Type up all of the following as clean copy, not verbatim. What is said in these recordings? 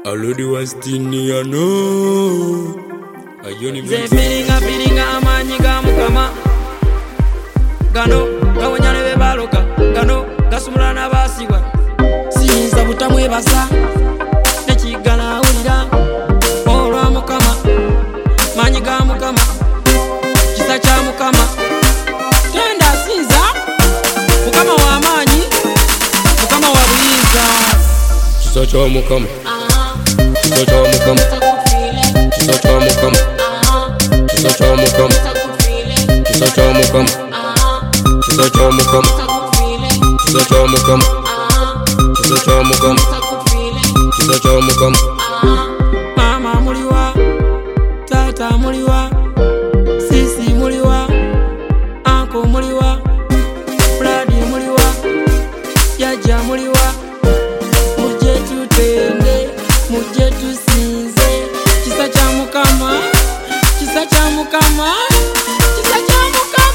Already was tini ano. Ze feeling amanyi ga mukama. Gano gawonyane be baloka. Gano gasumula na basigwa. Sinza butamwe basa. Nekigala ulira. Olwa mukama. Manyi ga mukama. Kisa cha mukama. Tenda sinza. Mukama wa amanyi. Mukama wa buyinza. Kisa cha mukama. Kisa cha mukama. Kisa cha mukama. Kisa cha mukama. Kisa cha mukama. Kisa cha mukama. Kisa cha mukama. Kisa cha mukama. Kisa cha mukama. Mama muliwa, tata muliwa, sisi muliwa, anko muliwa, bradi muliwa, yaja muliwa. Muje tutende, muje tusinze. Kisa cha mukama, kisa cha mukama, kisa cha mukama.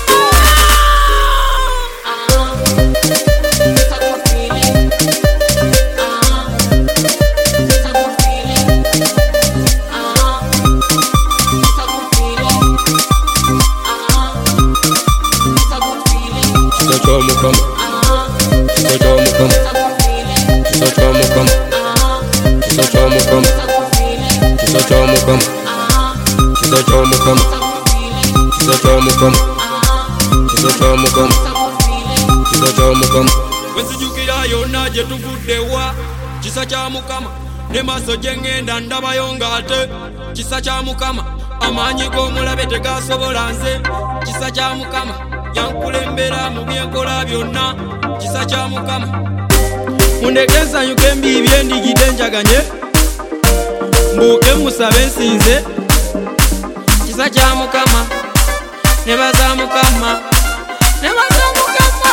Kisa cha mukama. Kisa cha mukama. Kisa cha mukama. Kisa cha mukama. Kisa cha mukama. Kisa cha mukama. Kisa cha mukama. Kisa cha mukama. Kisa cha mukama. Wenzijukira yonna gye tuvuddewa. Kisa kya mukama ne maaso gye ngenda ndabayo ng'ate. Kisa kya mukama amaanyi g'omulabe tegasobola nze. Kisa kya mukama yankulembera mu byenkola byonna. Kisa kya mukama mundeke nsanyuke embiibye ndigidde njaganye. Mbuuke musabe nsinze. Kisa kya mukama nebaza mukama nebaza mukama.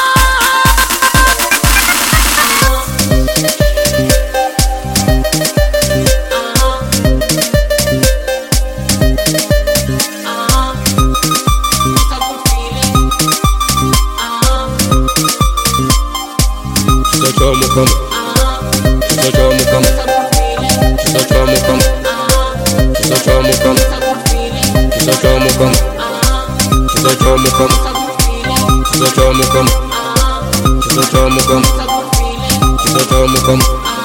Kisa cha mukama. Kisa cha mukama. Kisa cha mukama. Kisa cha mukama. Kisa cha mukama. Kisa cha mukama. Kisa cha mukama. Kisa cha mukama. Kisa cha mukama.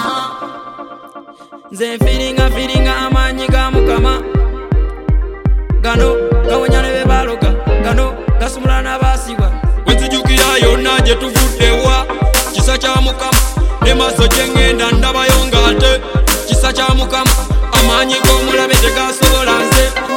Nze feeling amanyi ga mukama. Gano gawonyane be baloka. Gano gasumula na basigwa. Wenzijukira yonna gye tuvuddewa. Kisa kya mukama ne maaso gye ngenda ndabayo ng'ate. Kisa kya mukama amaanyi g'omulabe tegasobola nze.